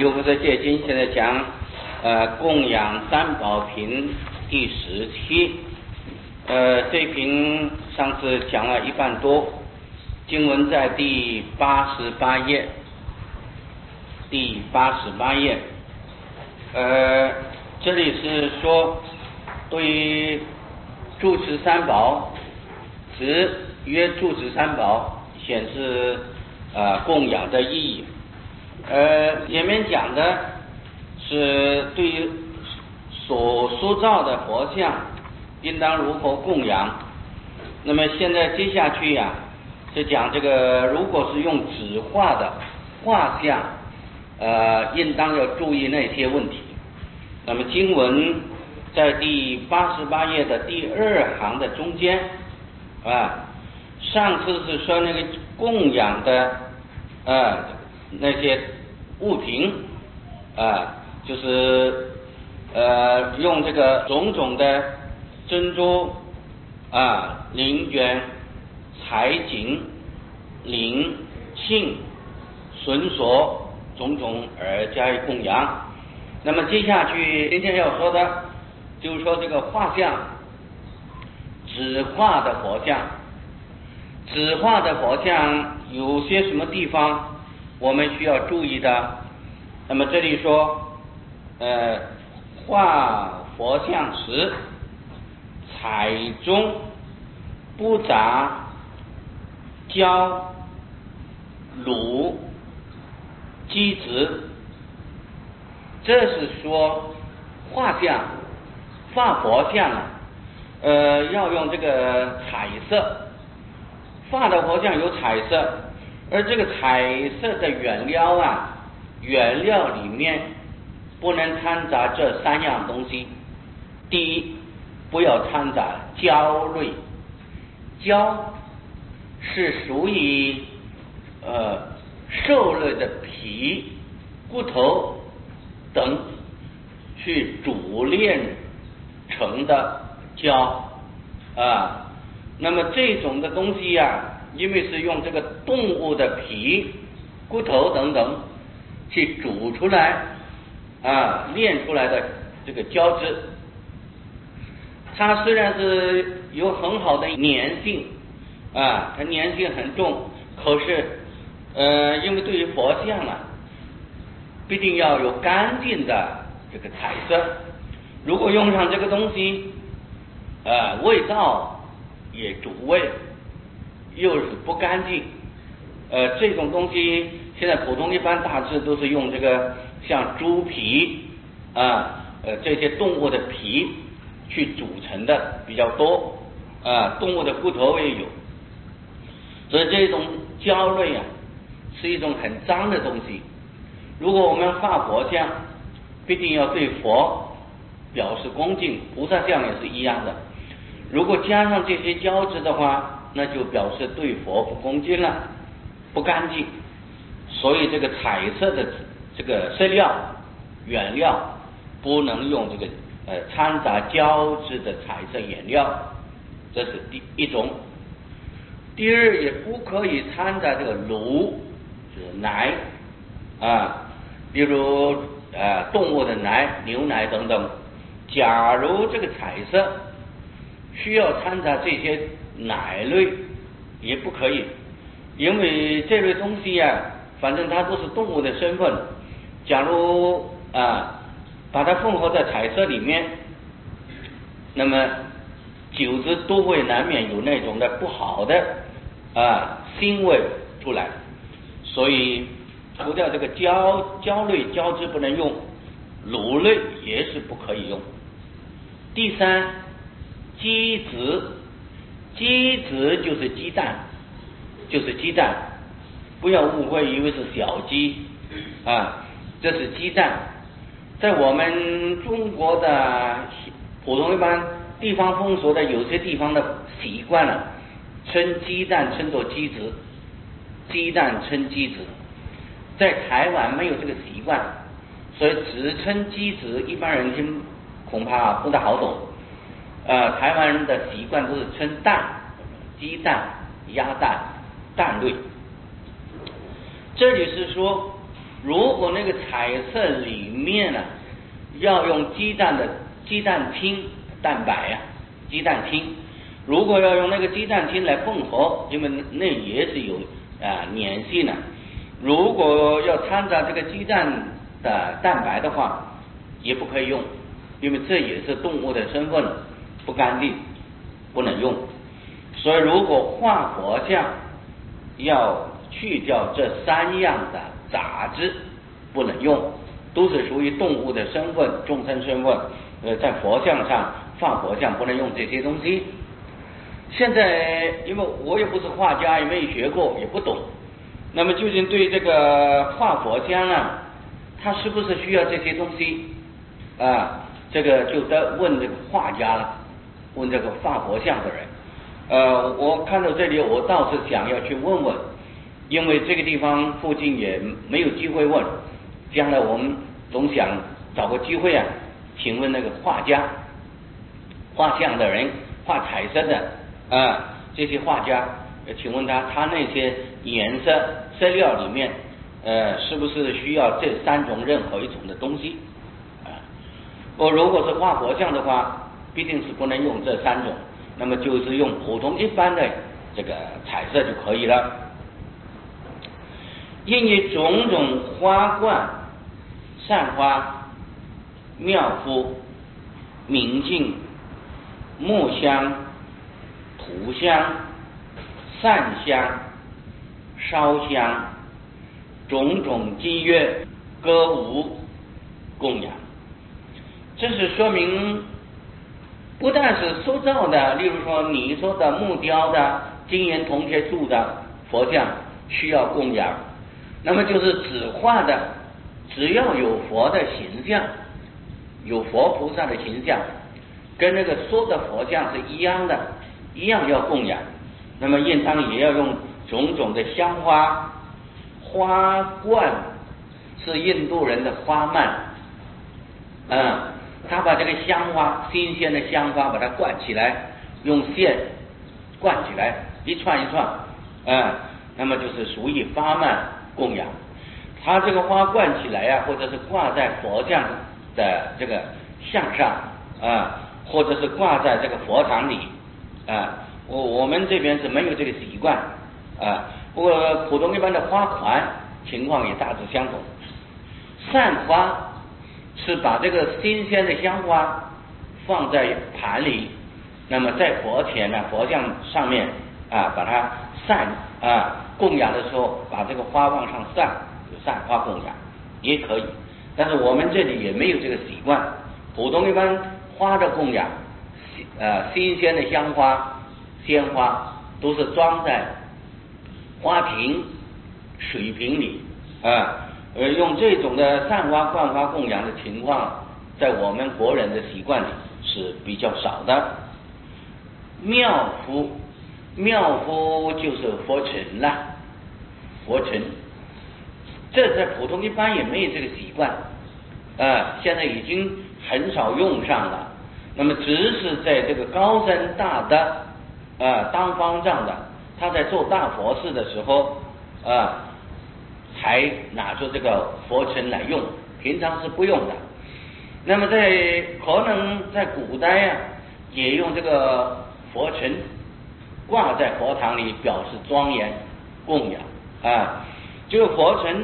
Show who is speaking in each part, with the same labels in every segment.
Speaker 1: 六佛说戒经现在讲供养三宝品第17，这一品上次讲了一半多，经文在第88页，这里是说对于住持三宝，指约住持三宝显示供养的意义。前面讲的是对于所塑造的佛像应当如何供养，那么现在接下去是讲这个如果是用纸画的画像，应当要注意那些问题。那么经文在第88页的第2行的中间上次是说那个供养的那些物品就是用这个种种的珍珠灵卷、彩锦、铃磬、绳索种种而加以供养。那么接下去今天要说的就是说这个画像，纸画的佛像，纸画的佛像有些什么地方我们需要注意的。那么这里说画佛像时彩中不杂胶乳鸡子，这是说画像画佛像要用这个彩色，画的佛像有彩色，而这个彩色的原料里面不能掺杂这3样东西。第一，不要掺杂胶类，胶是属于兽类的皮、骨头等去煮炼成的胶那么这种的东西因为是用这个动物的皮、骨头等等去煮出来炼出来的这个胶质，它虽然是有很好的粘性它粘性很重，可是因为对于佛像必定要有干净的这个彩色，如果用上这个东西味道也主味，又是不干净这种东西现在普通一般大致都是用这个像猪皮这些动物的皮去组成的比较多动物的骨头也有，所以这种胶类是一种很脏的东西。如果我们画佛像必定要对佛表示恭敬，菩萨像也是一样的，如果加上这些胶质的话，那就表示对佛不恭敬了，不干净。所以这个彩色的这个色料原料不能用这个掺杂胶质的彩色颜料，这是第一种。第二，也不可以掺杂这个乳，就是奶比如动物的奶、牛奶等等。假如这个彩色需要掺杂这些奶类也不可以，因为这类东西反正它都是动物的身份，假如把它混合在彩色里面，那么久之都会难免有那种的不好的腥味出来，所以除掉这个胶类胶质不能用，乳类也是不可以用。第三，鸡子就是鸡蛋，不要误会以为是小鸡这是鸡蛋。在我们中国的普通一般地方风俗的有些地方的习惯称鸡蛋称作鸡子，鸡蛋称鸡子，在台湾没有这个习惯，所以只称鸡子一般人听恐怕不大好懂台湾人的习惯都是称蛋，鸡蛋、鸭蛋、蛋类。这里是说如果那个彩色里面呢，要用鸡蛋清蛋白啊，鸡蛋清，如果要用那个鸡蛋清来混合，因为那也是有粘性的，如果要掺杂这个鸡蛋的蛋白的话，也不可以用，因为这也是动物的身份，不干净，不能用。所以如果画佛像要去掉这3样的杂质，不能用，都是属于动物的身份，众生身份，在佛像上放佛像不能用这些东西。现在因为我也不是画家，也没有学过，也不懂，那么究竟对这个画佛像啊，它是不是需要这些东西啊？这个就得问这个画家了，问这个画佛像的人。我看到这里，我倒是想要去问问，因为这个地方附近也没有机会问，将来我们总想找个机会啊，请问那个画家、画像的人、画彩色的这些画家，请问他那些颜色色料里面是不是需要这3种任何一种的东西如果是画佛像的话，必定是不能用这3种，那么就是用普通一般的这个彩色就可以了。因以种种花冠、散花、妙肤、明镜、木香、涂香、散香、烧香、种种伎乐、歌舞供养，这是说明不但是塑造的，例如说你说的木雕的、金银铜铁铸的佛像需要供养，那么就是纸画的，只要有佛的形象，有佛菩萨的形象，跟那个说的佛像是一样的，一样要供养。那么应当也要用种种的香花、花冠，是印度人的花蔓他把这个香花，新鲜的香花把它灌起来，用线灌起来，一串一串那么就是属于花蔓供养。它这个花灌起来或者是挂在佛像的这个像上或者是挂在这个佛堂里我们这边是没有这个习惯不过普通一般的花款情况也大致相同。散花是把这个新鲜的香花放在盘里，那么在佛前呢，佛像上面把它散供养的时候，把这个花往上散，就散花供养也可以。但是我们这里也没有这个习惯，普通一般花的供养新鲜的香花、鲜花都是装在花瓶、水瓶里用这种的散花灌花供养的情况，在我们国人的习惯里是比较少的。妙肤，妙肤就是佛尘啦，佛尘，这在普通一般也没有这个习惯现在已经很少用上了。那么只是在这个高僧大德当方丈的，他在做大佛事的时候才拿出这个佛尘来用，平常是不用的。那么可能在古代也用这个佛尘挂在佛堂里，表示庄严供养这个佛尘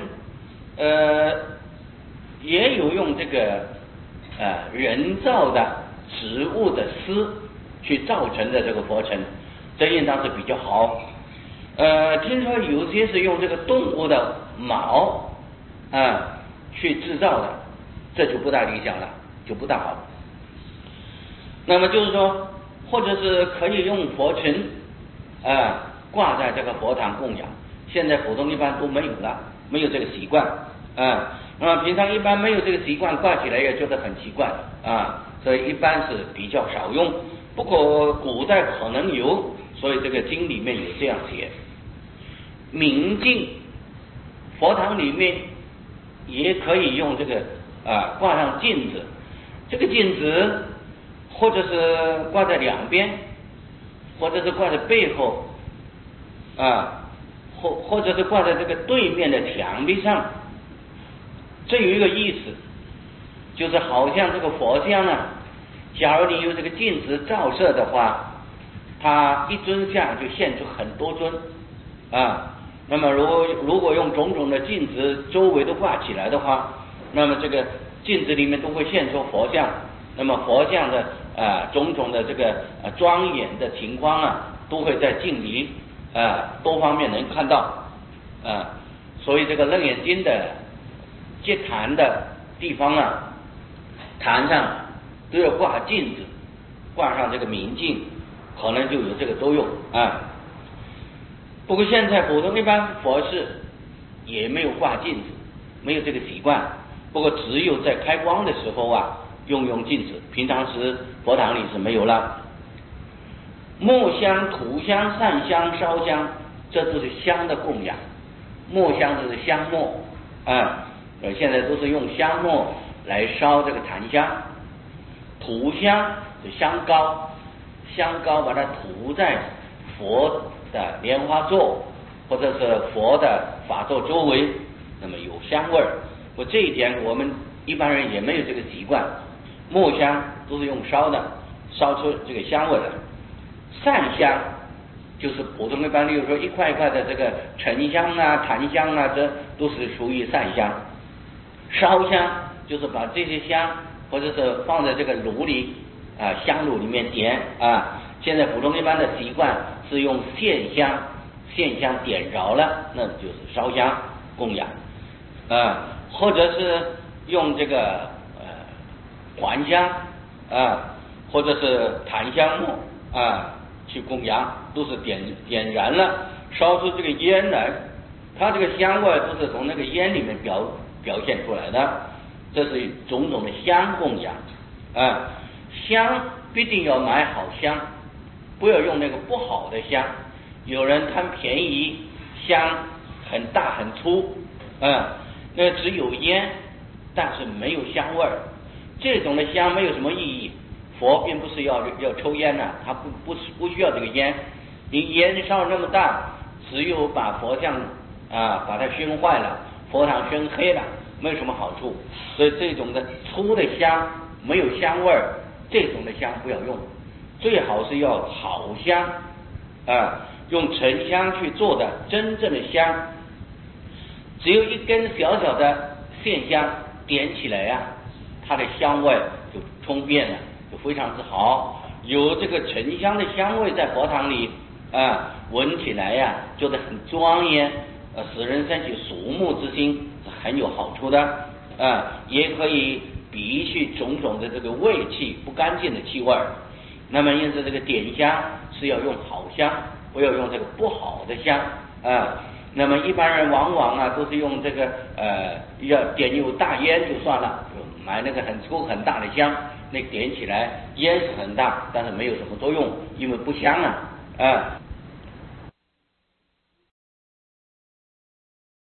Speaker 1: 也有用这个人造的植物的丝去造成的这个佛尘，这应当是比较好。听说有些是用这个动物的毛去制造的，这就不大理想了，就不大好。那么就是说，或者是可以用佛尘挂在这个佛堂供养，现在普通一般都没有了，没有这个习惯那么平常一般没有这个习惯，挂起来也觉得很奇怪所以一般是比较少用。不过古代可能有，所以这个经里面有这样写。明镜，佛堂里面也可以用这个挂上镜子，这个镜子或者是挂在两边，或者是挂在背后或者是挂在这个对面的墙壁上， 这有一个意思，就是好像这个佛像啊，假如你有这个镜子照射的话，它一尊像就现出很多尊啊。那么如果用种种的镜子周围都挂起来的话，那么这个镜子里面都会现出佛像，那么佛像的种种的这个庄严的情况啊，都会在镜里多方面能看到所以这个楞严经的接坛的地方啊，坛上都要挂镜子，挂上这个明镜，可能就有这个作用啊。不过现在普通一般佛事也没有挂镜子，没有这个习惯。不过只有在开光的时候啊，用镜子，平常时佛堂里是没有了。末香、土香、散香、烧香，这都是香的供养。末香就是香末现在都是用香末来烧这个檀香。土香是香膏，香膏把它涂在佛的莲花座或者是佛的法座周围，那么有香味儿。这一点我们一般人也没有这个习惯。末香都是用烧的，烧出这个香味来。散香就是普通一般，例如说一块一块的这个沉香啊、檀香啊，这都是属于散香。烧香就是把这些香或者是放在这个炉里香炉里面点现在普通一般的习惯是用线香点着了，那就是烧香供养或者是用这个还香或者是檀香末去供养，都是点燃了，烧出这个烟来，它这个香味都是从那个烟里面表现出来的，这是种种的香供养香必定要买好香，不要用那个不好的香。有人贪便宜，香很大很粗那只有烟，但是没有香味儿，这种的香没有什么意义。佛并不是要抽烟他不需要这个烟，你烟烧那么大，只有把佛像把它熏坏了，佛堂熏黑了，没有什么好处。所以这种的粗的香没有香味儿，这种的香不要用，最好是要好香用沉香去做的真正的香。只有一根小小的线香点起来它的香味就充遍了，就非常之好。有这个沉香的香味在佛堂里闻起来觉得很庄严使人生起肃穆之心，是很有好处的也可以避去种种的这个味气不干净的气味。那么因此这个点香是要用好香，不要用这个不好的香那么一般人往往都是用这个要点有大烟就算了，买那个很粗很大的香，那点起来烟是很大，但是没有什么作用，因为不香